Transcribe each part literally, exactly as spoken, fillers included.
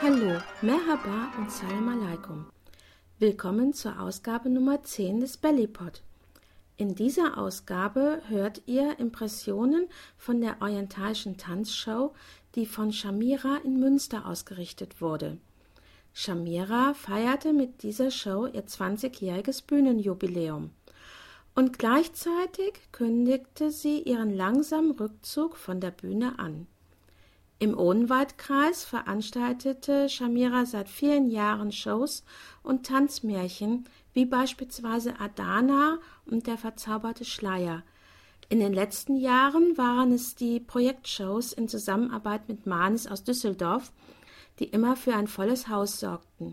Hallo, Merhaba und Salam Alaikum. Willkommen zur Ausgabe Nummer zehn des Bellypod. In dieser Ausgabe hört ihr Impressionen von der orientalischen Tanzshow, die von Shamira in Münster ausgerichtet wurde. Shamira feierte mit dieser Show ihr zwanzigjähriges Bühnenjubiläum. Und gleichzeitig kündigte sie ihren langsamen Rückzug von der Bühne an. Im Odenwaldkreis veranstaltete Shamira seit vielen Jahren Shows und Tanzmärchen, wie beispielsweise Adana und der verzauberte Schleier. In den letzten Jahren waren es die Projektshows in Zusammenarbeit mit Manis aus Düsseldorf, die immer für ein volles Haus sorgten.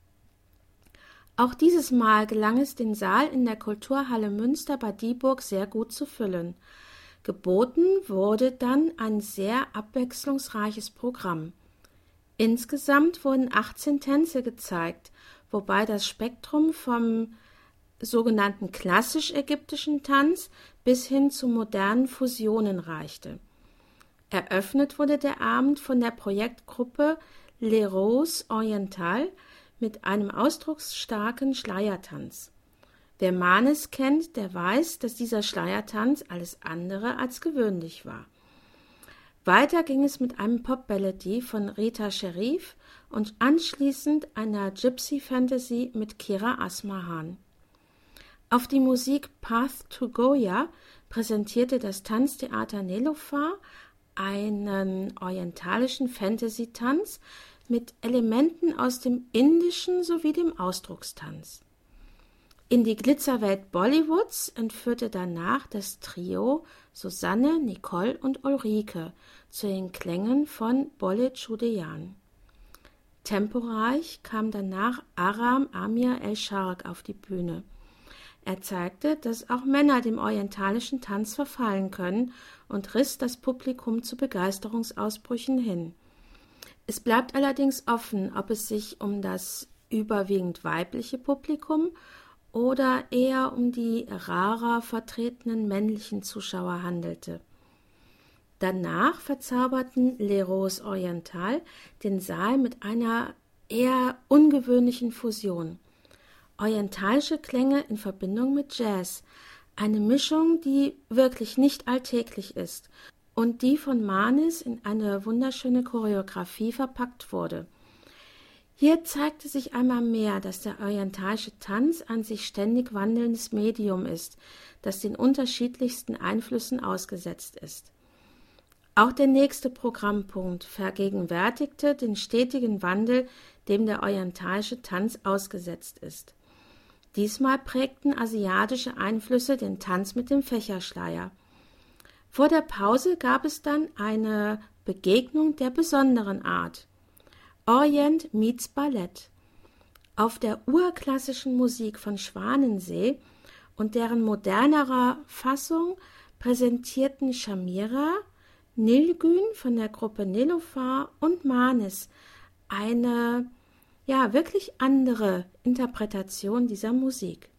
Auch dieses Mal gelang es, den Saal in der Kulturhalle Münster bei Dieburg sehr gut zu füllen. Geboten wurde dann ein sehr abwechslungsreiches Programm. Insgesamt wurden achtzehn Tänze gezeigt, wobei das Spektrum vom sogenannten klassisch-ägyptischen Tanz bis hin zu modernen Fusionen reichte. Eröffnet wurde der Abend von der Projektgruppe Les Roses Orientales mit einem ausdrucksstarken Schleiertanz. Wer Manis kennt, der weiß, dass dieser Schleiertanz alles andere als gewöhnlich war. Weiter ging es mit einem Pop-Ballady von Rita Sherif und anschließend einer Gypsy-Fantasy mit Kira Asmahan. Auf die Musik Path to Goya präsentierte das Tanztheater Nelofa einen orientalischen Fantasy-Tanz mit Elementen aus dem Indischen sowie dem Ausdruckstanz. In die Glitzerwelt Bollywoods entführte danach das Trio Susanne, Nicole und Ulrike zu den Klängen von Bolle Chudeyan. Temporeich kam danach Aram Amir El-Sharq auf die Bühne. Er zeigte, dass auch Männer dem orientalischen Tanz verfallen können und riss das Publikum zu Begeisterungsausbrüchen hin. Es bleibt allerdings offen, ob es sich um das überwiegend weibliche Publikum oder eher um die rarer vertretenen männlichen Zuschauer handelte. Danach verzauberten Les Roses Orientales den Saal mit einer eher ungewöhnlichen Fusion. Orientalische Klänge in Verbindung mit Jazz, eine Mischung, die wirklich nicht alltäglich ist und die von Manis in eine wunderschöne Choreografie verpackt wurde. Hier zeigte sich einmal mehr, dass der orientalische Tanz ein sich ständig wandelndes Medium ist, das den unterschiedlichsten Einflüssen ausgesetzt ist. Auch der nächste Programmpunkt vergegenwärtigte den stetigen Wandel, dem der orientalische Tanz ausgesetzt ist. Diesmal prägten asiatische Einflüsse den Tanz mit dem Fächerschleier. Vor der Pause gab es dann eine Begegnung der besonderen Art. Orient meets Ballett. Auf der urklassischen Musik von Schwanensee und deren modernerer Fassung präsentierten Shamira, Nilgün von der Gruppe Nelofa und Manis eine ja wirklich andere Interpretation dieser Musik.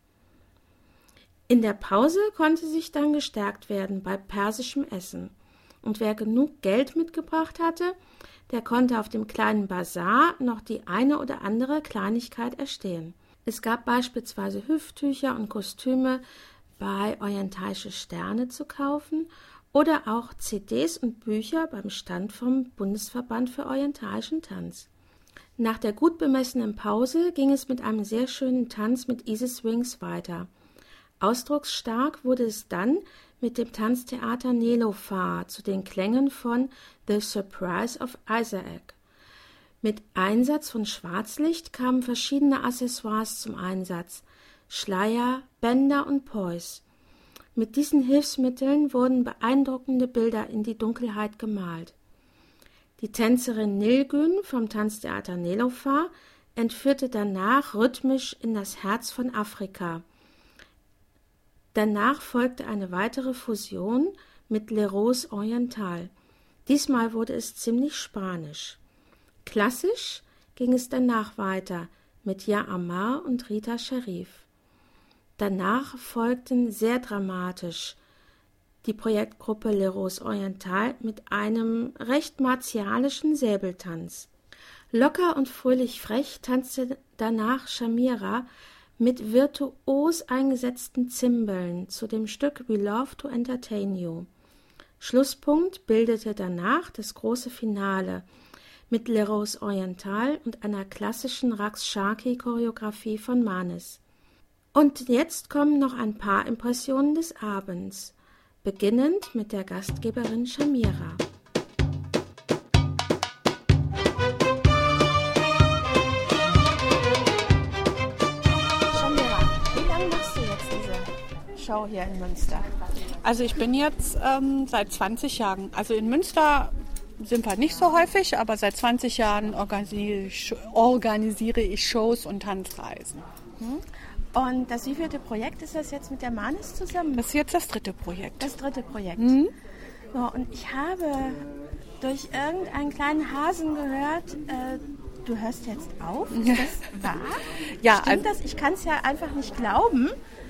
In der Pause konnte sich dann gestärkt werden bei persischem Essen. Und wer genug Geld mitgebracht hatte, der konnte auf dem kleinen Bazar noch die eine oder andere Kleinigkeit erstehen. Es gab beispielsweise Hüfttücher und Kostüme bei Orientalische Sterne zu kaufen oder auch C Ds und Bücher beim Stand vom Bundesverband für orientalischen Tanz. Nach der gut bemessenen Pause ging es mit einem sehr schönen Tanz mit Isis Wings weiter. Ausdrucksstark wurde es dann mit dem Tanztheater Nelofa zu den Klängen von The Surprise of Isaac. Mit Einsatz von Schwarzlicht kamen verschiedene Accessoires zum Einsatz, Schleier, Bänder und Poise. Mit diesen Hilfsmitteln wurden beeindruckende Bilder in die Dunkelheit gemalt. Die Tänzerin Nilgün vom Tanztheater Nelofa entführte danach rhythmisch in das Herz von Afrika. Danach folgte eine weitere Fusion mit Les Roses Orientales. Diesmal wurde es ziemlich spanisch. Klassisch ging es danach weiter mit Ja Amar und Rita Sherif. Danach folgten sehr dramatisch die Projektgruppe Les Roses Orientales mit einem recht martialischen Säbeltanz. Locker und fröhlich frech tanzte danach Shamira mit virtuos eingesetzten Zimbeln zu dem Stück We Love to Entertain You. Schlusspunkt bildete danach das große Finale mit Les Roses Orientales und einer klassischen Raqs Sharki-Choreografie von Manes. Und jetzt kommen noch ein paar Impressionen des Abends, beginnend mit der Gastgeberin Shamira. Shamira, wie lange machst du jetzt diese Show hier in Münster? Also ich bin jetzt ähm, seit zwanzig Jahren, also in Münster sind wir nicht so häufig, aber seit zwanzig Jahren organisiere ich, organisiere ich Shows und Tanzreisen. Und das wievielte Projekt ist das jetzt mit der Manes zusammen? Das ist jetzt das dritte Projekt. Das dritte Projekt. Mhm. So, und ich habe durch irgendeinen kleinen Hasen gehört, äh, du hörst jetzt auf. Ist das wahr? Ja, Stimmt also, das? Ich kann es ja einfach nicht glauben.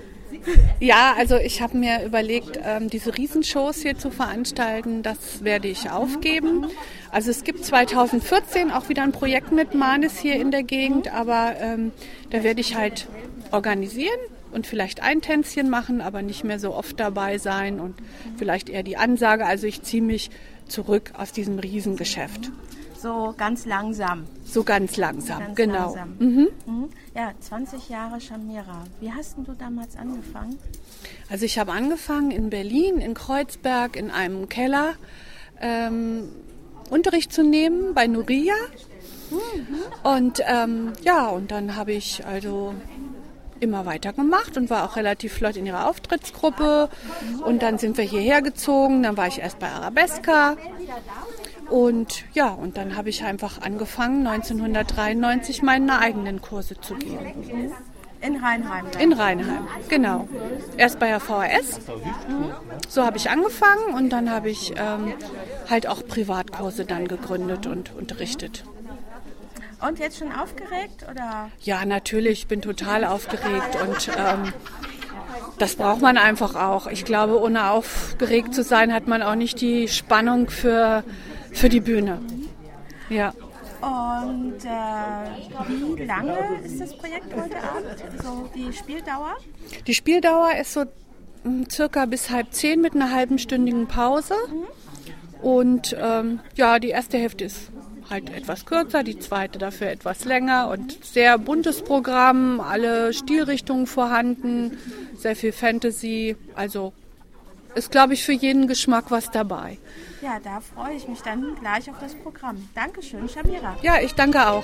Ja, also ich habe mir überlegt, ähm, diese Riesenshows hier zu veranstalten, das werde ich aufgeben. Also es gibt zwanzig vierzehn auch wieder ein Projekt mit Manes hier in der Gegend, aber ähm, da werde ich halt organisieren und vielleicht ein Tänzchen machen, aber nicht mehr so oft dabei sein und vielleicht eher die Ansage. Also ich ziehe mich zurück aus diesem Riesengeschäft. So ganz langsam. So ganz langsam, Ganz genau. langsam. Mhm. Mhm. Ja, zwanzig Jahre Shamira. Wie hast denn du damals angefangen? Also ich habe angefangen in Berlin, in Kreuzberg, in einem Keller ähm, Unterricht zu nehmen bei Nuria. Mhm. Und ähm, ja, und dann habe ich also immer weiter gemacht und war auch relativ flott in ihrer Auftrittsgruppe. Und dann sind wir hierher gezogen, dann war ich erst bei Arabesca. Und ja, und dann habe ich einfach angefangen, neunzehnhundertdreiundneunzig meine eigenen Kurse zu geben. In Rheinheim. In Rheinheim, genau. Erst bei der V H S. So habe ich angefangen und dann habe ich ähm, halt auch Privatkurse dann gegründet und unterrichtet. Und jetzt schon aufgeregt, oder? Ja, natürlich, ich bin total aufgeregt und ähm, das braucht man einfach auch. Ich glaube, ohne aufgeregt zu sein, hat man auch nicht die Spannung für, für die Bühne. Ja. Und äh, wie lange ist das Projekt heute Abend? So die Spieldauer? Die Spieldauer ist so mh, circa bis halb zehn mit einer halbenstündigen Pause. Mhm. Und ähm, ja, die erste Hälfte ist halt etwas kürzer, die zweite dafür etwas länger und sehr buntes Programm, alle Stilrichtungen vorhanden, sehr viel Fantasy, also ist, glaube ich, für jeden Geschmack was dabei. Ja, da freue ich mich dann gleich auf das Programm. Dankeschön, Shamira. Ja, ich danke auch.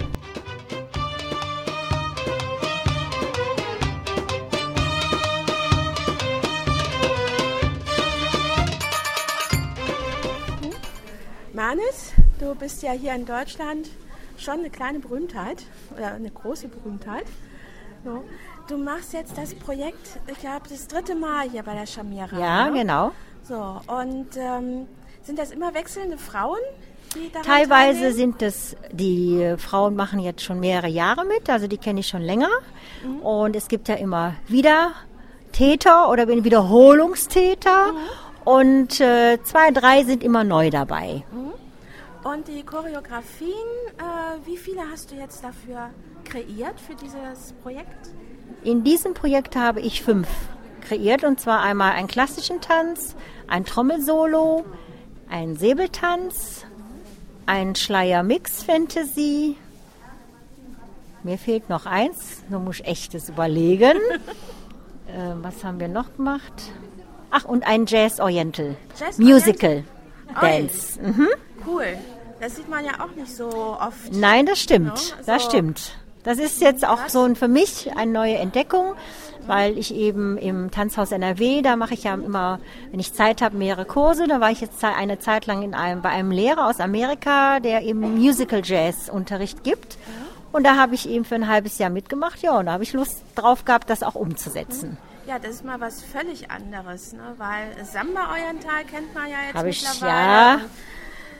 Manes, du bist ja hier in Deutschland schon eine kleine Berühmtheit oder eine große Berühmtheit. So. Du machst jetzt das Projekt, ich glaube, das dritte Mal hier bei der Shamira. Ja, ne? genau. So, und ähm, sind das immer wechselnde Frauen, die daran Teilweise teilnehmen? sind es, die Frauen machen jetzt schon mehrere Jahre mit, also die kenne ich schon länger. Mhm. Und es gibt ja immer wieder Täter oder Wiederholungstäter. Mhm. Und äh, zwei, drei sind immer neu dabei. Mhm. Und die Choreografien, äh, wie viele hast du jetzt dafür kreiert, für dieses Projekt? In diesem Projekt habe ich fünf kreiert. Und zwar einmal einen klassischen Tanz, ein Trommelsolo, einen Säbeltanz, ein Schleier-Mix-Fantasy. Mir fehlt noch eins, da muss ich echtes überlegen. äh, was haben wir noch gemacht? Ach, und ein Jazz-Oriental, Jazz Musical Oriental? Dance. Mhm. Cool. Das sieht man ja auch nicht so oft. Nein, das stimmt, No? Also, das stimmt. Das ist jetzt auch so ein, für mich eine neue Entdeckung, weil ich eben im Tanzhaus N R W, da mache ich ja immer, wenn ich Zeit habe, mehrere Kurse. Da war ich jetzt eine Zeit lang in einem, bei einem Lehrer aus Amerika, der eben Musical Jazz Unterricht gibt. Und da habe ich eben für ein halbes Jahr mitgemacht. Ja, und da habe ich Lust drauf gehabt, das auch umzusetzen. Ja, das ist mal was völlig anderes, ne? Weil Samba Oriental kennt man ja jetzt Hab ich, mittlerweile. ja.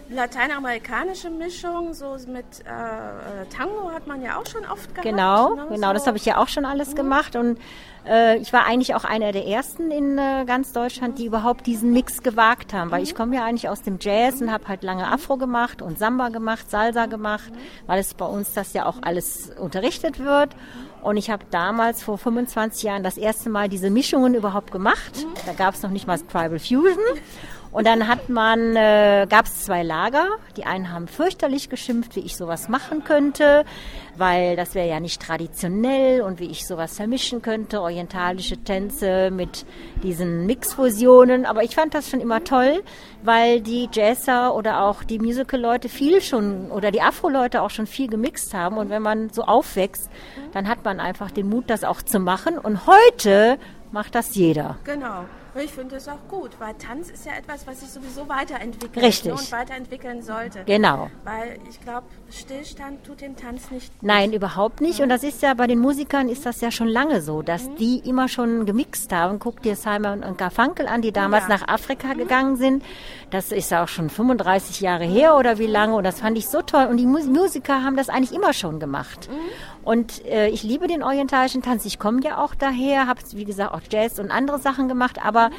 lateinamerikanische Mischung, so mit äh, Tango hat man ja auch schon oft gehabt. Genau, ne? genau, so. Das habe ich ja auch schon alles mhm. gemacht und äh, ich war eigentlich auch einer der ersten in äh, ganz Deutschland, die überhaupt diesen Mix gewagt haben, weil mhm. ich komme ja eigentlich aus dem Jazz und habe halt lange Afro gemacht und Samba gemacht, Salsa gemacht, mhm. weil es bei uns das ja auch alles unterrichtet wird. Und ich habe damals vor fünfundzwanzig Jahren das erste Mal diese Mischungen überhaupt gemacht. Mhm. Da gab es noch nicht mal Tribal Fusion. Und dann hat man, äh, gab es zwei Lager. Die einen haben fürchterlich geschimpft, wie ich sowas machen könnte, weil das wäre ja nicht traditionell und wie ich sowas vermischen könnte, orientalische Tänze mit diesen Mixfusionen. Aber ich fand das schon immer toll, weil die Jazzer oder auch die Musical-Leute viel schon, oder die Afro-Leute auch schon viel gemixt haben. Und wenn man so aufwächst, dann hat man einfach den Mut, das auch zu machen. Und heute macht das jeder. Genau. Ich finde das auch gut, weil Tanz ist ja etwas, was sich sowieso weiterentwickelt Richtig. und weiterentwickeln sollte. Genau. Weil ich glaube, Stillstand tut dem Tanz nicht gut. Nein, überhaupt nicht. Und das ist ja, bei den Musikern ist das ja schon lange so, dass mhm. die immer schon gemixt haben. Guck dir Simon und Garfunkel an, die damals ja. nach Afrika mhm. gegangen sind. Das ist ja auch schon fünfunddreißig Jahre her oder wie lange. Und das fand ich so toll. Und die Mus- Musiker haben das eigentlich immer schon gemacht. Mhm. Und äh, ich liebe den orientalischen Tanz. Ich komme ja auch daher, habe, wie gesagt, auch Jazz und andere Sachen gemacht. Aber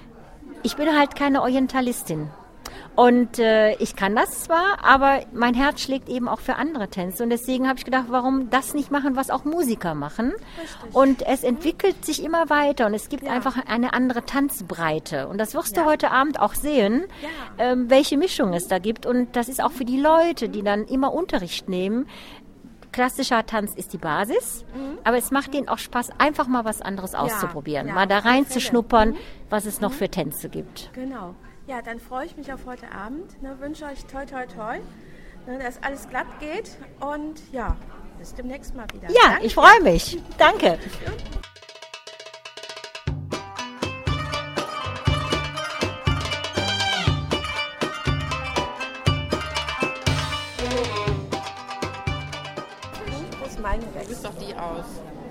ich bin halt keine Orientalistin. Und äh, ich kann das zwar, aber mein Herz schlägt eben auch für andere Tänze. Und deswegen habe ich gedacht, warum das nicht machen, was auch Musiker machen? Richtig. Und es entwickelt sich immer weiter und es gibt ja. einfach eine andere Tanzbreite. Und das wirst ja. du heute Abend auch sehen, ja. ähm, welche Mischung es da gibt. Und das ist auch für die Leute, die dann immer Unterricht nehmen. Klassischer Tanz ist die Basis, mhm. aber es macht denen auch Spaß, einfach mal was anderes ja, auszuprobieren, ja, mal da reinzuschnuppern, mhm. was es noch mhm. für Tänze gibt. Genau. Ja, dann freue ich mich auf heute Abend. Ne, wünsche euch toi, toi, toi, ne, dass alles glatt geht und ja, bis demnächst mal wieder. Ja, Danke. Ich freue mich. Danke. Du bist doch die aus.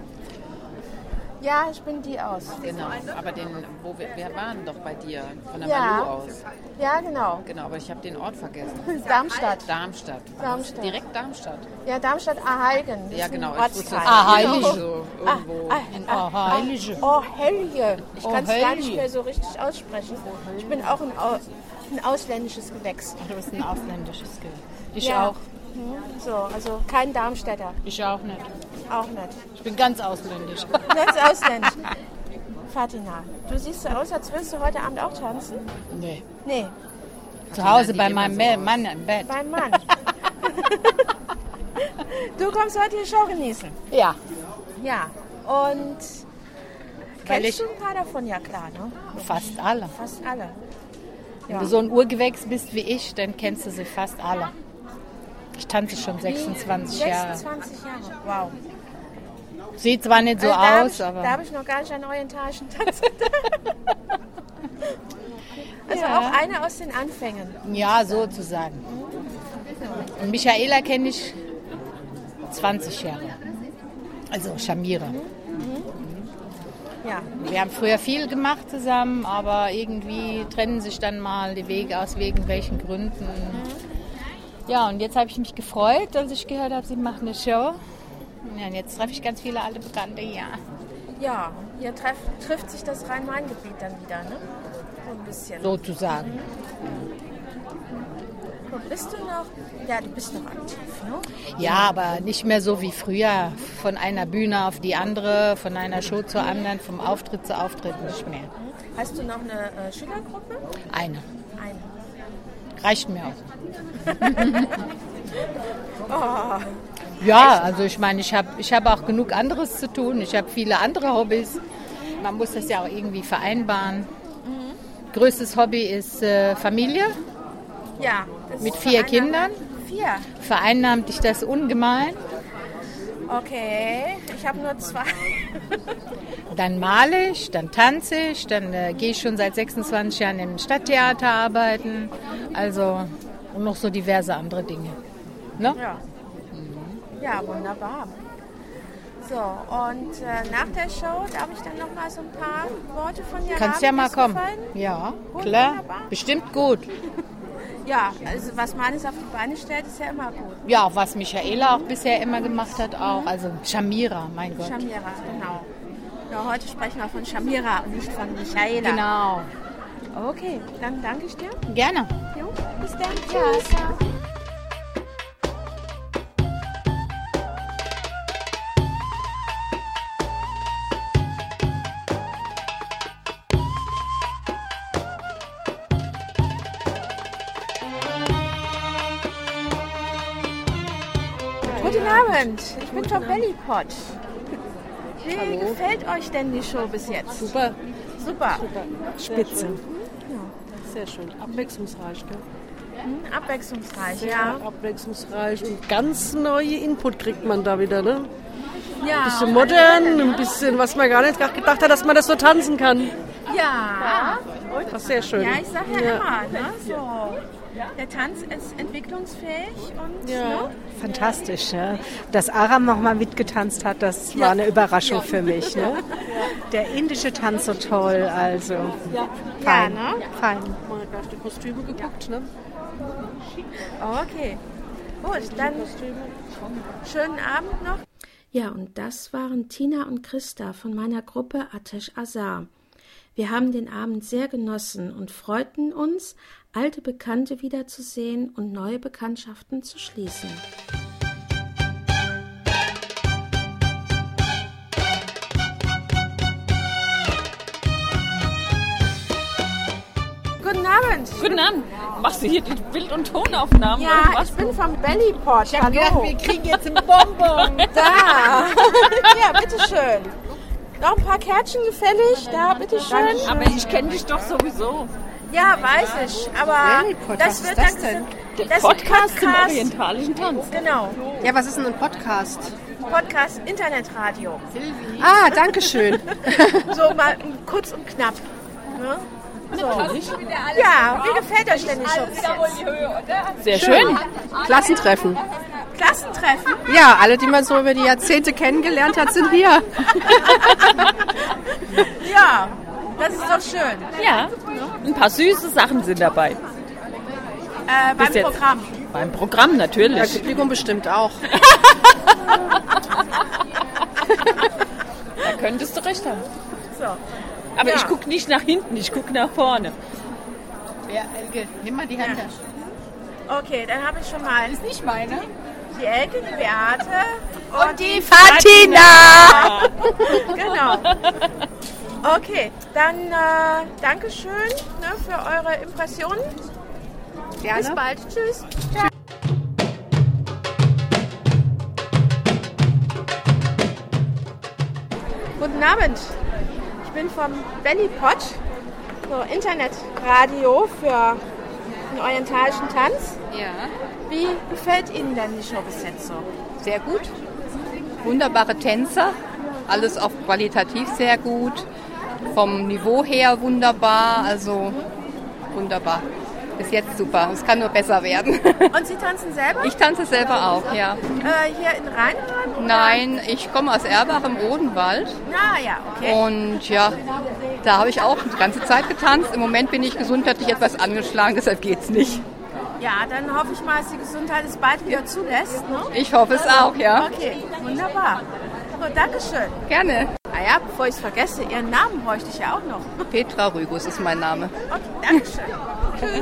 Ja, ich bin die aus. Genau, aber den, wo wir, wir waren doch bei dir, von der ja. Malu aus. Ja, genau. Genau, aber ich habe den Ort vergessen. Darmstadt. Darmstadt. Darmstadt. Direkt Darmstadt. Ja, Darmstadt-Aheigen. Ja, genau. Aheilige. So irgendwo. Aheilige. Oh, Helge. Ich kann es gar nicht mehr so richtig aussprechen. Ich bin auch ein, ein ausländisches Gewächs. Du bist ein ausländisches Gewächs. Ich ja. auch. So, also kein Darmstädter. Ich auch nicht. Auch nicht. Ich bin ganz ausländisch. Ganz ausländisch. Fatina, du siehst so aus, als willst du heute Abend auch tanzen? Nee. Nee. Zu Hause bei meinem so. Mann im Bett. Beim Mann. Du kommst heute die Show genießen? Ja. Ja. Und Weil kennst ich du ein paar davon? Ja klar, ne? Fast alle. Fast alle. Ja. Wenn du so ein Urgewächs bist wie ich, dann kennst du sie fast alle. Ich tanze schon sechsundzwanzig Jahre. sechsundzwanzig Jahre, wow. Sieht zwar nicht so also da aus, ich, aber... Da habe ich noch gar nicht einen orientalischen Tanz getan. Also ja. auch eine aus den Anfängen. Ja, sozusagen. Und Michaela kenne ich zwanzig Jahre. Also Shamira. Mhm. Mhm. Ja. Wir haben früher viel gemacht zusammen, aber irgendwie trennen sich dann mal die Wege aus irgendwelchen Gründen. Mhm. Ja, und jetzt habe ich mich gefreut, als ich gehört habe, sie machen eine Show. Ja, und jetzt treffe ich ganz viele alte Bekannte hier. Ja, hier treff, trifft sich das Rhein-Main-Gebiet dann wieder, ne? So ein bisschen. Sozusagen. Mhm. Und bist du noch? Ja, du bist noch aktiv, ne? Ja, aber nicht mehr so wie früher. Von einer Bühne auf die andere, von einer Show zur anderen, vom Auftritt zu Auftritt nicht mehr. Hast du noch eine äh, Schülergruppe? Eine. Eine. Reicht mir auch. Oh. Ja, also ich meine, ich habe ich hab auch genug anderes zu tun. Ich habe viele andere Hobbys. Man muss das ja auch irgendwie vereinbaren. Mhm. Größtes Hobby ist äh, Familie. Ja. Mit vier Kindern. Vier? Vereinnahmt ich das ungemein. Okay, ich habe nur zwei. Dann male ich, dann tanze ich, dann äh, gehe ich schon seit sechsundzwanzig Jahren im Stadttheater arbeiten. Also und noch so diverse andere Dinge. Ne? Ja. Mhm. Ja, wunderbar. So, und äh, nach der Show darf ich dann noch mal so ein paar Worte von dir haben? Kannst ja mal kommen. Gefallen? Ja, gut, klar. Wunderbar. Bestimmt gut. Ja, also was man alles auf die Beine stellt, ist ja immer gut. Ja, was Michaela auch bisher immer gemacht hat auch. Also Shamira, mein Gott. Shamira, genau. Ja, heute sprechen wir von Shamira und nicht von Michaela. Genau. Okay, dann danke ich dir. Gerne. Jo, bis dann. Tschüss. Ja. Guten Abend, ich bin vom Bellypot. Wie Hallo. Gefällt euch denn die Show bis jetzt? Super. Super. Super. Spitze. Ja. Sehr schön. Abwechslungsreich, gell? Hm, abwechslungsreich, Sehr ja. abwechslungsreich und ganz neue Input kriegt man da wieder, ne? Ja. Ein bisschen modern, ein bisschen, was man gar nicht gedacht hat, dass man das so tanzen kann. Ja. Das ist sehr schön. Ja, ich sag ja, ja. immer, ne? So. Der Tanz ist entwicklungsfähig und ja. ne? Fantastisch, ja. Dass Aram noch mal mitgetanzt hat, das ja. war eine Überraschung ja. für mich. Ne? Der indische Tanz so toll, also ja. fein. Ja, ne? fein. Man hat gleich die Kostüme geguckt, ne? Okay, gut, dann schönen Abend noch. Ja, und das waren Tina und Christa von meiner Gruppe Atesh Azar. Wir haben den Abend sehr genossen und freuten uns, alte Bekannte wiederzusehen und neue Bekanntschaften zu schließen. Guten Abend. Guten Abend. Machst du hier die Bild- und Tonaufnahmen? Ja, ich bin vom Bellypot. Ich habe gedacht, wir kriegen jetzt einen Bonbon. Da. Ja, bitteschön. Noch ein paar Kärtchen gefällig? Da, bitteschön. Aber ich kenne dich doch sowieso. Ja, weiß ich. Aber das wird das dann... Denn? Der das Podcast, Podcast zum orientalischen Tanz. Genau. Ja, was ist denn ein Podcast? Podcast Internetradio. Ah, danke schön. So mal kurz und knapp. Ne? So. Ja, wie gefällt euch denn die Show bis jetzt? Sehr schön. Klassentreffen. Klassentreffen? Ja, alle, die man so über die Jahrzehnte kennengelernt hat, sind hier. Ja, das ist doch schön. Ja, ein paar süße Sachen sind dabei. Äh, beim jetzt. Programm. Beim Programm natürlich. Das Publikum bestimmt auch. Da könntest du recht haben. So. Aber Ja. ich gucke nicht nach hinten, ich gucke nach vorne. Ja, Elke, nimm mal die Handtasche. Okay, dann habe ich schon mal Ist nicht meine. die Elke, die Beate und, Und die Fatina! Genau. Okay, dann äh, Dankeschön ne, für eure Impressionen. Gerne. Bis bald. Tschüss. Guten Abend. Ich bin vom Bellypot, so Internetradio für den orientalischen Tanz. Ja, Wie gefällt Ihnen denn die Show bis jetzt so? sehr gut. Wunderbare Tänzer, alles auch qualitativ sehr gut. Vom Niveau her wunderbar, also wunderbar. Bis jetzt super, es kann nur besser werden. Und Sie tanzen selber? Ich tanze selber auch, ja. Äh, hier in Rheinland? oder? Nein, ich komme aus Erbach im Odenwald Na ja, okay. und ja, da habe ich auch die ganze Zeit getanzt. Im Moment bin ich gesundheitlich etwas angeschlagen, deshalb geht's nicht. Ja, dann hoffe ich mal, dass die Gesundheit es bald wieder zulässt. Ne? Ich hoffe es auch, ja. Okay, wunderbar. Gut, Dankeschön. Gerne. Naja, bevor ich es vergesse, Ihren Namen bräuchte ich ja auch noch. Petra Rügus ist mein Name. Okay, Dankeschön. Tschüss.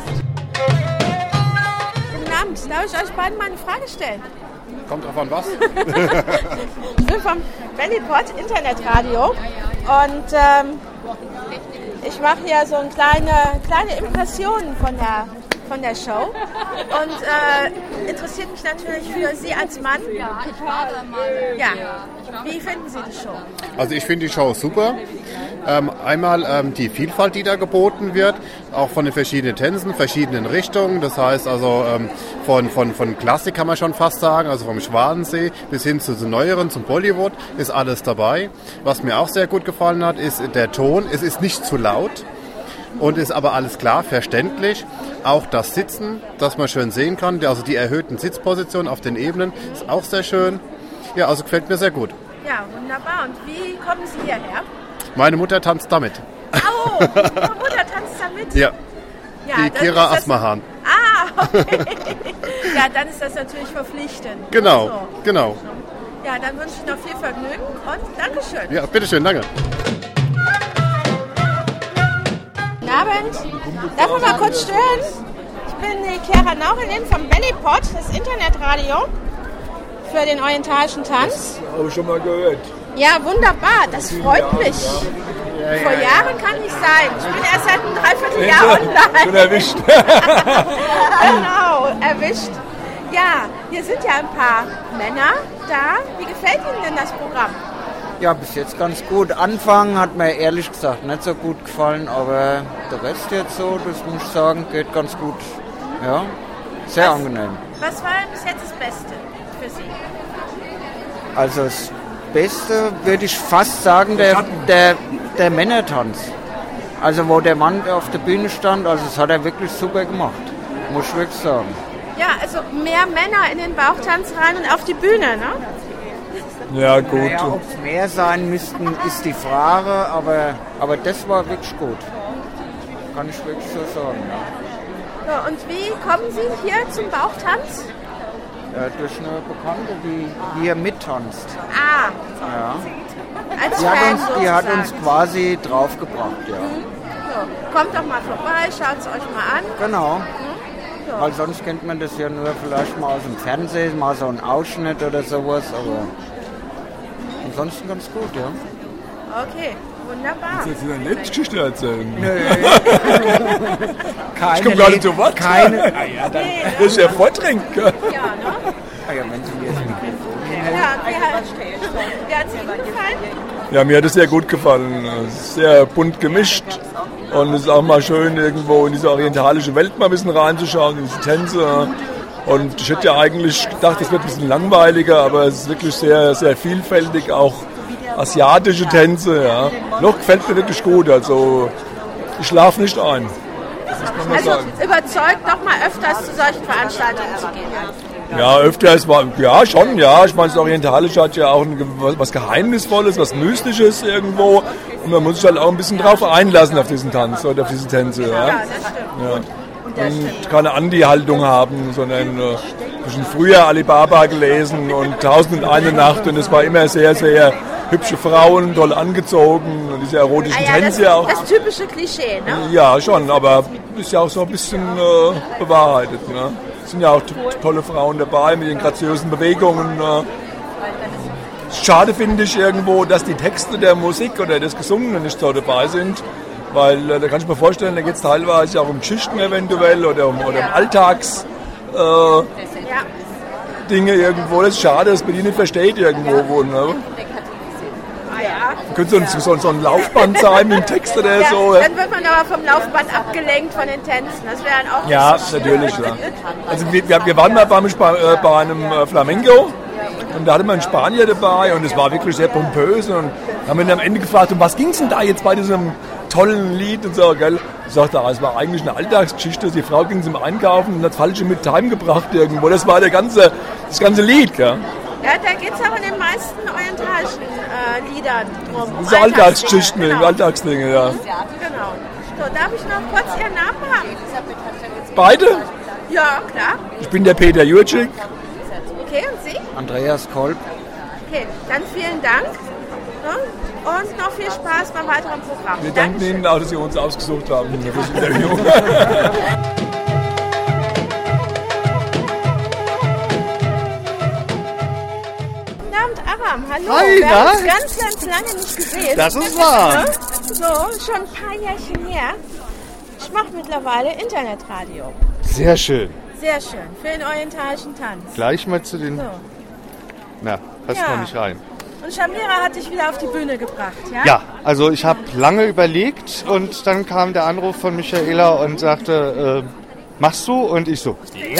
Guten Abend. Darf ich euch beiden mal eine Frage stellen? Kommt drauf an, was? Ich bin vom Bellypot Internetradio und ähm, ich mache hier so eine kleine, kleine Impressionen von der, von der Show und äh, interessiert mich natürlich für Sie als Mann. Ja, wie finden Sie die Show? Also ich finde die Show super. Ähm, einmal ähm, die Vielfalt, die da geboten wird, auch von den verschiedenen Tänzen, verschiedenen Richtungen. Das heißt also ähm, von, von, von Klassik kann man schon fast sagen, also vom Schwanensee bis hin zu den neueren, zum Bollywood, ist alles dabei. Was mir auch sehr gut gefallen hat, ist der Ton. Es ist nicht zu laut und ist aber alles klar, verständlich. Auch das Sitzen, das man schön sehen kann, also die erhöhten Sitzpositionen auf den Ebenen, ist auch sehr schön. Ja, also gefällt mir sehr gut. Ja, wunderbar. Und wie kommen Sie hierher? Meine Mutter tanzt damit. Oh, Ihre Mutter tanzt damit? Ja, Ja, die das Kira ist das- Asmahan. Ah, Okay. Ja, dann ist das natürlich verpflichtend. Genau, So. genau. Ja, dann wünsche ich noch viel Vergnügen und Dankeschön. Ja, bitteschön, danke. Guten Abend. Darf ich mal kurz stören? Ich bin die Chiara Naurenin vom Bellypod, das Internetradio für den orientalischen Tanz. Das habe ich schon mal gehört. Ja, wunderbar. Das freut mich. Vor Jahren kann nicht sein. Ich bin erst seit einem Dreivierteljahr online. Schon erwischt. Genau, erwischt. Ja, hier sind ja ein paar Männer da. Wie gefällt Ihnen denn das Programm? Ja, bis jetzt ganz gut. Anfang hat mir ehrlich gesagt nicht so gut gefallen, aber der Rest jetzt so, das muss ich sagen, geht ganz gut. Ja, sehr was, angenehm. Was war denn bis jetzt das Beste für Sie? Also das Beste würde ich fast sagen, der, der, der Männertanz. Also wo der Mann auf der Bühne stand, also das hat er wirklich super gemacht, muss ich wirklich sagen. Ja, also mehr Männer in den Bauchtanz rein und auf die Bühne, ne? Ja, gut. Naja, ob es mehr sein müssten, ist die Frage, aber, aber das war wirklich gut. Kann ich wirklich so sagen, ja. So, und wie kommen Sie hier zum Bauchtanz? Ja, durch eine Bekannte, die hier mittanzt. Ah, Ja. als Die Fan hat, uns, die sozusagen. hat uns quasi draufgebracht, ja. So, kommt doch mal vorbei, schaut es euch mal an. Genau. So. Weil sonst kennt man das ja nur vielleicht mal aus dem Fernsehen, mal so ein Ausschnitt oder sowas, aber ansonsten ganz gut, ja. Okay, wunderbar. Willst du jetzt eine Lebensgeschichte erzählen? Nö. Ich komme gar nicht zu Wort. Keine. Ah, ja, dann das ist ja vortrinken. Ja, ne? Ah ja, wenn Sie mir das Mikrofon hinhalten. Ja, wie hat wie hat's Ihnen gefallen? Ja, mir hat es sehr gut gefallen. Es ist sehr bunt gemischt. Und es ist auch mal schön, irgendwo in diese orientalische Welt mal ein bisschen reinzuschauen, in diese Tänze. Und ich hätte ja eigentlich gedacht, es wird ein bisschen langweiliger, aber es ist wirklich sehr, sehr vielfältig, auch asiatische Tänze. Ja. Noch gefällt mir wirklich gut, also ich schlafe nicht ein. Das muss man mal Also sagen. überzeugt doch mal öfters zu solchen Veranstaltungen zu gehen. Ja, öfters war, ja schon, ja. Ich meine, das Orientalische hat ja auch ein, was Geheimnisvolles, was Mystisches irgendwo. Und man muss sich halt auch ein bisschen drauf einlassen auf diesen Tanz oder auf diese Tänze. Ja, Ja, das stimmt. ja. Und keine Andi-Haltung haben, sondern äh, ich habe schon früher Alibaba gelesen und Tausend und eine Nacht und es war immer sehr, sehr hübsche Frauen, toll angezogen und diese erotischen Ah, ja, das, Tänze auch. das typische Klischee, ne? Ja, schon, aber ist ja auch so ein bisschen äh, bewahrheitet. Ne? Es sind ja auch t- tolle Frauen dabei mit den graziösen Bewegungen. Äh. Schade finde ich irgendwo, dass die Texte der Musik oder des Gesungenen nicht so dabei sind. Weil äh, da kann ich mir vorstellen, da geht es teilweise auch um Geschichten eventuell oder um, oder um Alltags äh, Ja. Dinge irgendwo. Das ist schade, dass man die nicht versteht irgendwo. Wo, ne? Könnte so ein, so, so ein Laufband sein mit dem Text oder Ja, so. dann wird man aber vom Laufband abgelenkt von den Tänzen. Das wäre dann auch Ja, nicht so schön. natürlich. Ja. Also wir, wir, wir waren mal bei, bei, bei einem äh, Flamenco und da hatte man einen Spanier dabei und es war wirklich sehr pompös und haben ihn am Ende gefragt, um was ging es denn da jetzt bei diesem tollen Lied und so, gell? Ich sagte, ah, es war eigentlich eine Alltagsgeschichte, die Frau ging zum Einkaufen und hat falsche mit heimgebracht irgendwo. Das war der ganze, das ganze Lied, gell? Ja, da geht es auch in den meisten orientalischen äh, Liedern drum. um Diese Alltagsgeschichten, Alltagsdinge, Alltagsdinge, ja. Genau. So, darf ich noch kurz Ihren Namen haben? Beide? Ja, klar. Ich bin der Peter Jurczyk. Okay, und Sie? Andreas Kolb. Okay, dann vielen Dank. Ne? Und noch viel Spaß beim weiteren Programm. Wir danken Ihnen auch, dass Sie uns ausgesucht haben für das Interview. Aram, hallo. Hi, Wir na? haben uns ganz, ganz lange nicht gesehen. Das ist wahr. So, schon ein paar Jährchen her. Ich mache mittlerweile Internetradio. Sehr schön. Sehr schön, für den orientalischen Tanz. Gleich mal zu den... So. Na, passt Ja. noch nicht rein. Und Shamira hat dich wieder auf die Bühne gebracht, ja? Ja, also ich habe lange überlegt und dann kam der Anruf von Michaela und sagte, äh, machst du? Und ich so, ja!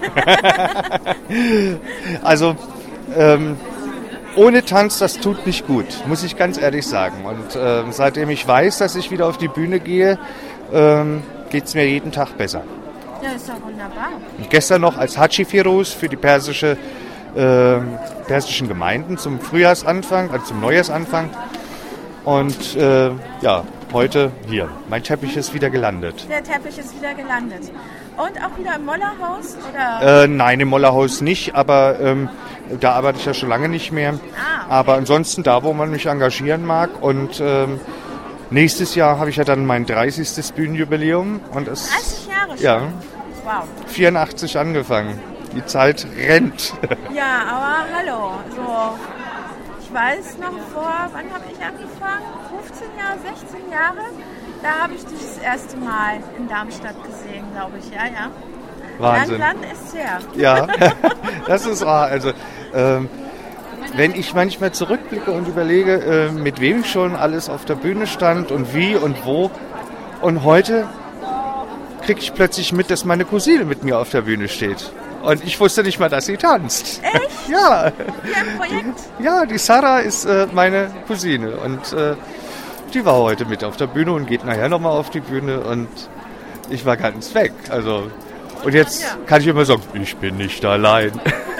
Also, ähm, ohne Tanz, das tut nicht gut, muss ich ganz ehrlich sagen. Und ähm, seitdem ich weiß, dass ich wieder auf die Bühne gehe, ähm, geht es mir jeden Tag besser. Ja, ist doch wunderbar. Und gestern noch als Haji Firuz für die persische, äh, persischen Gemeinden zum Frühjahrsanfang, also zum Neujahrsanfang. Und äh, ja, heute hier. Mein Teppich ist wieder gelandet. Der Teppich ist wieder gelandet. Und auch wieder im Mollerhaus? Oder? Äh, nein, im Mollerhaus nicht, aber ähm, da arbeite ich ja schon lange nicht mehr. Ah, okay. Aber ansonsten da, wo man mich engagieren mag. Und ähm, nächstes Jahr habe ich ja dann mein dreißigstes Bühnenjubiläum. Und es, dreißig Jahre schon? Ja. Wow. vierundachtzig angefangen. Die Zeit rennt. Ja, aber hallo. So, ich weiß noch vor, wann habe ich angefangen? fünfzehn Jahre, sechzehn Jahre? Da habe ich dich das erste Mal in Darmstadt gesehen, glaube ich. Ja, ja. Wahnsinn. Lang, lang ist's her. Ja, das ist wahr. Also, ähm, wenn ich manchmal zurückblicke und überlege, äh, mit wem ich schon alles auf der Bühne stand und wie und wo. Und heute kriege ich plötzlich mit, dass meine Cousine mit mir auf der Bühne steht. Und ich wusste nicht mal, dass sie tanzt. Echt? Ja. Hier im Projekt? Ja, die Sarah ist äh, meine Cousine. Und äh, die war heute mit auf der Bühne und geht nachher nochmal auf die Bühne. Und ich war ganz weg. Also, und jetzt ja. kann ich immer sagen, ich bin nicht allein.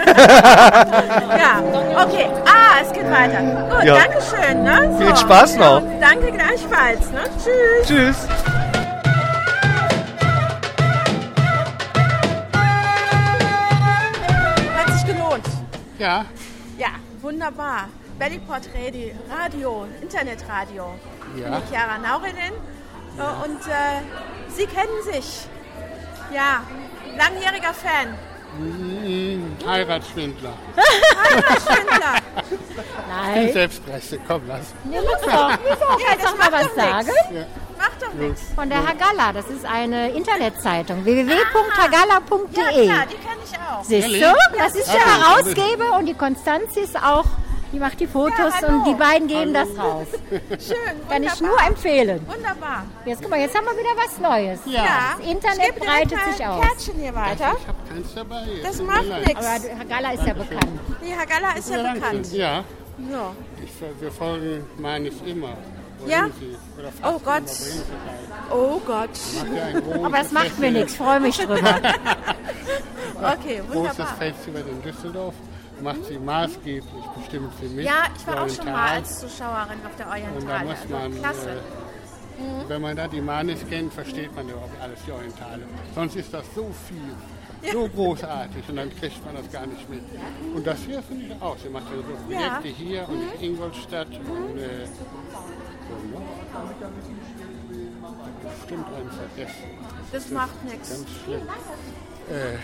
Ja, okay. Ah, es geht weiter. Gut, ja. Danke schön. Ne? So. Viel Spaß noch. Ja, danke gleichfalls. Ne? Tschüss. Tschüss. Hat sich gelohnt. Ja. Ja, wunderbar. Bellypod Radio, Radio, Internetradio. Ja. Ich bin die Chiara Nauredin äh, und äh, Sie kennen sich. Ja, langjähriger Fan. Mhm, Heiratsschwindler. Heiratsschwindler. Nein. Selbstpresse, komm, lass. Nee, muss doch. Ja, das Soll mal macht was doch sagen? nix. Ja. Macht doch nichts. Von der Hagalla, das ist eine Internetzeitung. w w w punkt hagalla punkt d e. Ja, klar, die kenne ich auch. Siehst du? Ja, Das ist ja. der Herausgeber und die Konstanz ist auch, die macht die Fotos Ja, hallo. und die beiden geben das raus. Schön, Kann ich wunderbar. nur empfehlen. Wunderbar. Jetzt guck mal, jetzt haben wir wieder was Neues. Ja. Das Ich Internet gebe direkt breitet mal sich ein aus. Kärtchen hier weiter. Ich habe keins dabei. Das Tut mir macht leid. nichts. Aber Hagalla ist ja bekannt. Die Hagalla ist ja Danke. bekannt. Ja, So. ich, wir folgen, meine ich, immer. Wohin Ja? Sie, oder fast Oh Gott. immer, wohin Sie reisen. Oh Gott. Macht ja ein großes Aber das macht mir Festival. nichts, freue mich drüber. Okay, Großes wunderbar. Festival in Düsseldorf. Macht sie maßgeblich bestimmt für mich. Ja, ich war auch schon Oriental. mal als Zuschauerin auf der Und da Orientale. muss man, Klasse. äh, wenn man da die Manis kennt, versteht man überhaupt alles, die Orientale. Sonst ist das so viel, so großartig und dann kriegt man das gar nicht mit. Und das hier finde ich auch. Sie macht ja so Projekte Ja. hier und in Ingolstadt und äh, so, ne? Bestimmt einen vergessen. Das macht nichts. Ganz schlimm. Äh,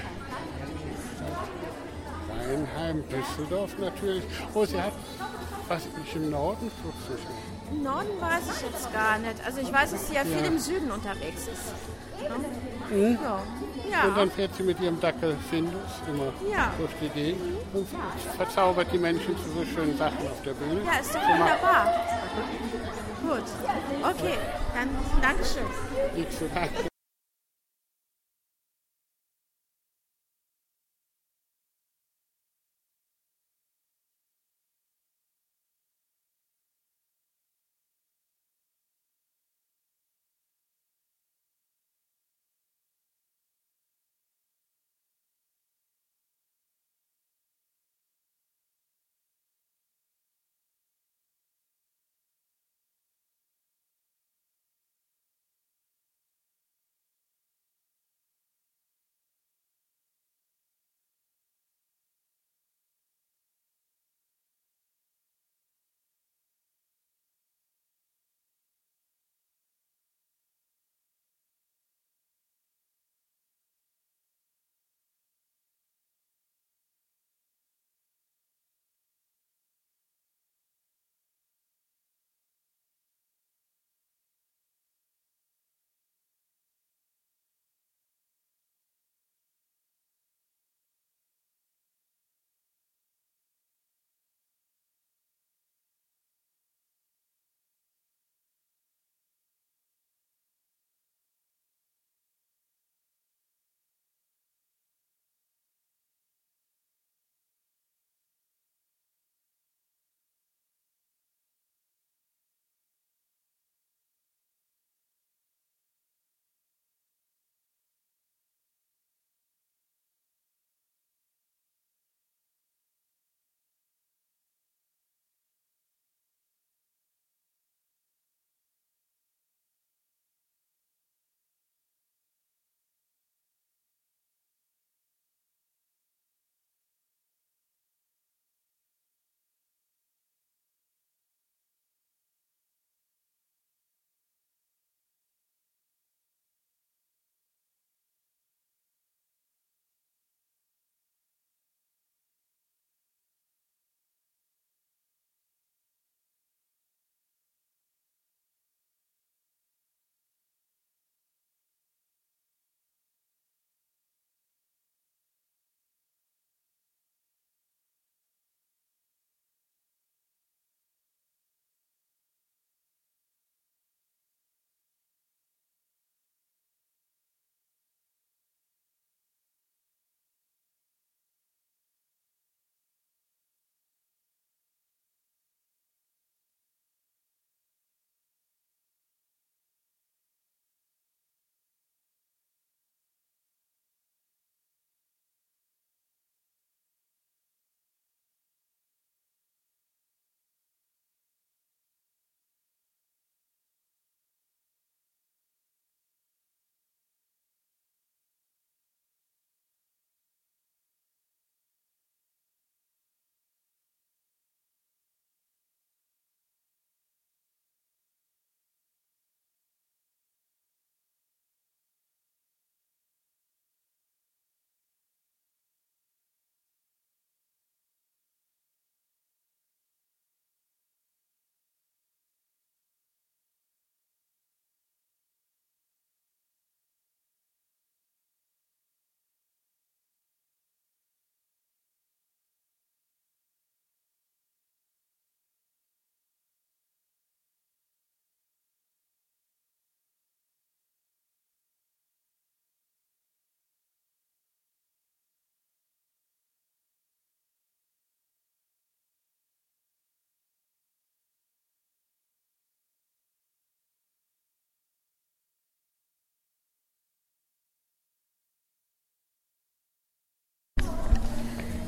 Weinheim, Düsseldorf natürlich. Oh, sie hat, was nicht im Norden, Fluchsicht. Im Norden weiß ich jetzt gar nicht. Also ich weiß, dass sie ja viel Ja. im Süden unterwegs ist. Ne? Mhm. Ja. Ja. Und dann fährt sie mit ihrem Dackel Findus immer Ja. durch die Gegend und verzaubert die Menschen zu so schönen Sachen auf der Bühne. Ja, ist doch So macht- wunderbar. Gut. Okay, dann Dankeschön. Nicht so danke.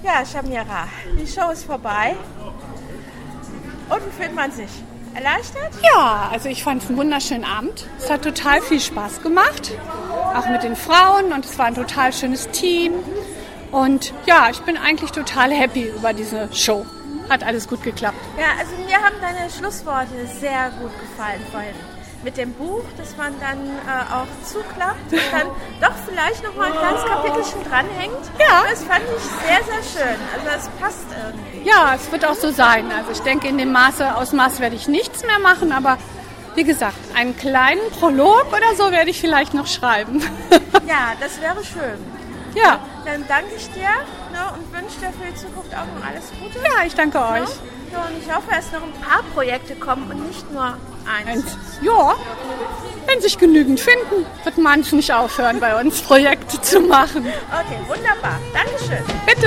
Ja, Shamira, die Show ist vorbei. Und wie fühlt man sich? Erleichtert? Ja, also ich fand es einen wunderschönen Abend. Es hat total viel Spaß gemacht, auch mit den Frauen, und es war ein total schönes Team. Und ja, ich bin eigentlich total happy über diese Show. Hat alles gut geklappt. Ja, also mir haben deine Schlussworte sehr gut gefallen vorhin. Mit dem Buch, dass man dann äh, auch zuklappt und dann doch vielleicht noch mal ein kleines Kapitelchen dranhängt. Ja. Das fand ich sehr, sehr schön. Also es passt irgendwie. Ja, es wird auch so sein. Also ich denke, in dem Maße, Ausmaß werde ich nichts mehr machen, aber wie gesagt, einen kleinen Prolog oder so werde ich vielleicht noch schreiben. Ja, das wäre schön. Ja. Dann danke ich dir, ne, und wünsche dir für die Zukunft auch noch alles Gute. Ja, ich danke euch. Ja, und ich hoffe, dass noch ein paar Projekte kommen und nicht nur eins. eins. Ja, wenn sich genügend finden, wird manche nicht aufhören, bei uns Projekte zu machen. Okay, wunderbar. Dankeschön. Bitte.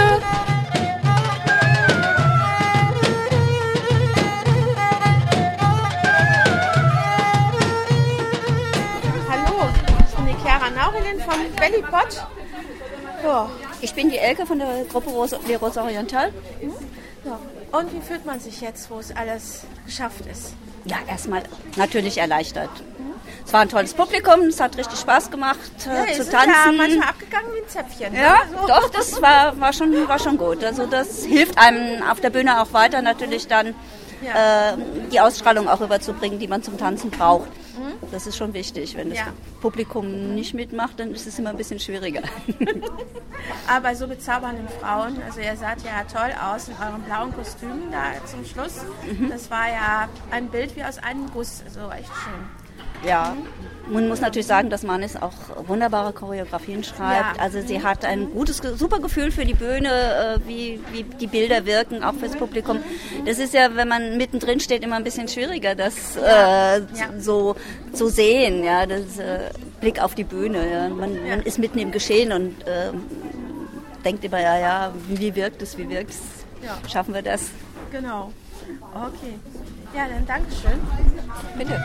Hallo, ich bin die Chiara Naurinen vom Bellipot. Ja, ich bin die Elke von der Gruppe Rosa, Les Roses Oriental. Ja. Und wie fühlt man sich jetzt, wo es alles geschafft ist? Ja, erstmal natürlich erleichtert. Es war ein tolles Publikum, es hat richtig Spaß gemacht ja, äh, zu sind tanzen. Ja, manchmal abgegangen wie ein Zäpfchen. Ja, ne? so. Doch, das war, war, schon, war schon gut. Also das hilft einem auf der Bühne auch weiter, natürlich dann ja. äh, die Ausstrahlung auch rüberzubringen, die man zum Tanzen braucht. Mhm. Das ist schon wichtig. Wenn das ja. Publikum nicht mitmacht, dann ist es immer ein bisschen schwieriger. Aber bei so bezaubernden Frauen, also ihr saht ja toll aus in euren blauen Kostümen da zum Schluss. Mhm. Das war ja ein Bild wie aus einem Guss, also echt schön. Ja, man muss natürlich sagen, dass Manis auch wunderbare Choreografien schreibt. Ja. Also sie hat ein gutes, super Gefühl für die Bühne, wie, wie die Bilder wirken, auch fürs Publikum. Das ist ja, wenn man mittendrin steht, immer ein bisschen schwieriger, das äh, ja. so zu sehen. Ja, das äh, Blick auf die Bühne. Ja. Man, ja. man ist mitten im Geschehen und äh, denkt immer, ja, ja, wie wirkt es, wie wirkt es? Ja. Schaffen wir das? Genau. Okay. Ja, dann Dankeschön. Bitte.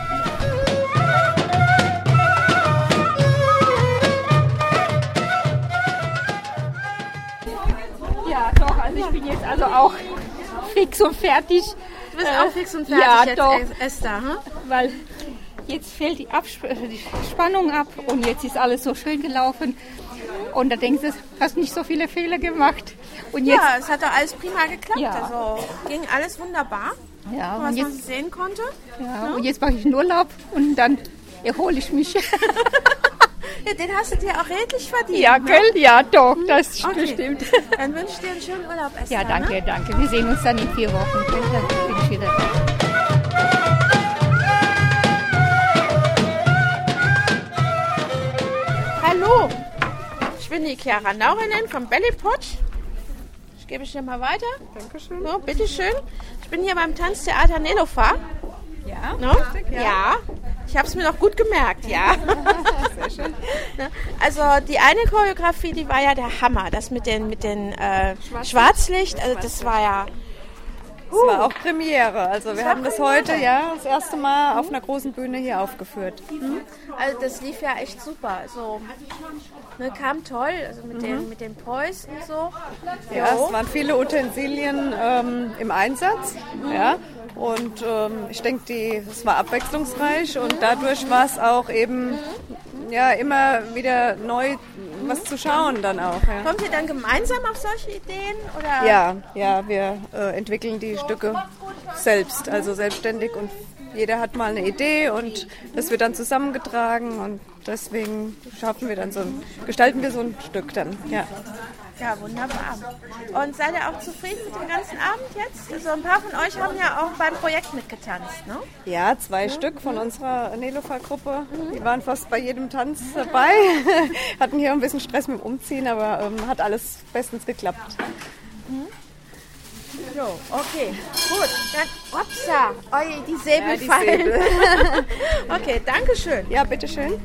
Ja, doch, also ich bin jetzt also auch fix und fertig. Du bist äh, auch fix und fertig ja, jetzt, doch, Esther, hm? Weil jetzt fällt die, Absp- die Spannung ab und jetzt ist alles so schön gelaufen. Und da denkst du, hast nicht so viele Fehler gemacht. Und jetzt, ja, es hat doch alles prima geklappt. Ja. Also ging alles wunderbar, ja, was und jetzt, man sehen konnte. Ja, ja. Und jetzt mache ich einen Urlaub und dann erhole ich mich. Ja, den hast du dir auch redlich verdient. Ja, ne? gell? Ja, doch, das okay. stimmt. Dann wünsche ich dir einen schönen Urlaub, Esther. Ja, danke, ne? danke. Wir sehen uns dann in vier Wochen. Dann bin ich wieder da. Hallo, ich bin die Chiara Naurinen vom Bellipot. Ich gebe es dir mal weiter. Dankeschön. So, bitteschön. Ich bin hier beim Tanztheater Nelofa. Ja, no? richtig, ja. ja. Ich habe es mir noch gut gemerkt, ja. Sehr schön. Also die eine Choreografie, die war ja der Hammer. Das mit den, mit den äh, Schwarzlicht. Schwarzlicht, also das war ja... Das war auch Premiere. Also wir haben das heute ja das erste Mal auf einer großen Bühne hier aufgeführt. Mhm. Also das lief ja echt super. Also, ne, kam toll, also mit, mhm. den, mit den Poys und so. Ja, jo. Es waren viele Utensilien ähm, im Einsatz. Mhm. Ja. Und ähm, ich denke, es war abwechslungsreich und dadurch war es auch eben ja, immer wieder neu was zu schauen dann auch. Ja. Kommt ihr dann gemeinsam auf solche Ideen? Oder? Ja, ja, wir äh, entwickeln die Stücke selbst, also selbstständig und jeder hat mal eine Idee und das wird dann zusammengetragen und deswegen schaffen wir dann so ein, gestalten wir so ein Stück dann, ja. Ja, wunderbar. Und seid ihr auch zufrieden mit dem ganzen Abend jetzt? Also ein paar von euch haben ja auch beim Projekt mitgetanzt, ne? Ja, zwei mhm. Stück von unserer Nelofa-Gruppe. Mhm. Die waren fast bei jedem Tanz dabei. Hatten hier ein bisschen Stress mit dem Umziehen, aber ähm, hat alles bestens geklappt. Mhm. So, okay, gut. Dann, upsa, oi, die Säbel ja, die fallen. Säbel. Okay, danke schön. Ja, bitteschön.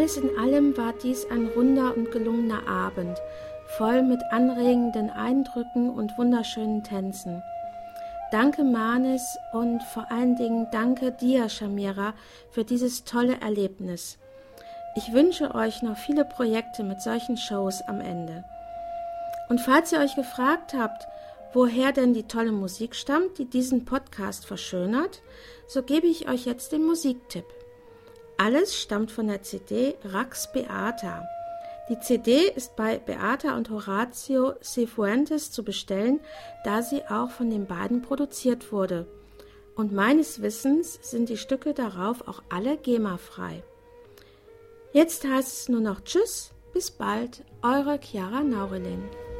Alles in allem war dies ein runder und gelungener Abend, voll mit anregenden Eindrücken und wunderschönen Tänzen. Danke Manis und vor allen Dingen danke dir, Shamira, für dieses tolle Erlebnis. Ich wünsche euch noch viele Projekte mit solchen Shows am Ende. Und falls ihr euch gefragt habt, woher denn die tolle Musik stammt, die diesen Podcast verschönert, so gebe ich euch jetzt den Musiktipp. Alles stammt von der C D Rax Beata. Die C D ist bei Beata und Horatio Cifuentes zu bestellen, da sie auch von den beiden produziert wurde. Und meines Wissens sind die Stücke darauf auch alle GEMA-frei. Jetzt heißt es nur noch Tschüss, bis bald, eure Chiara Naurelin.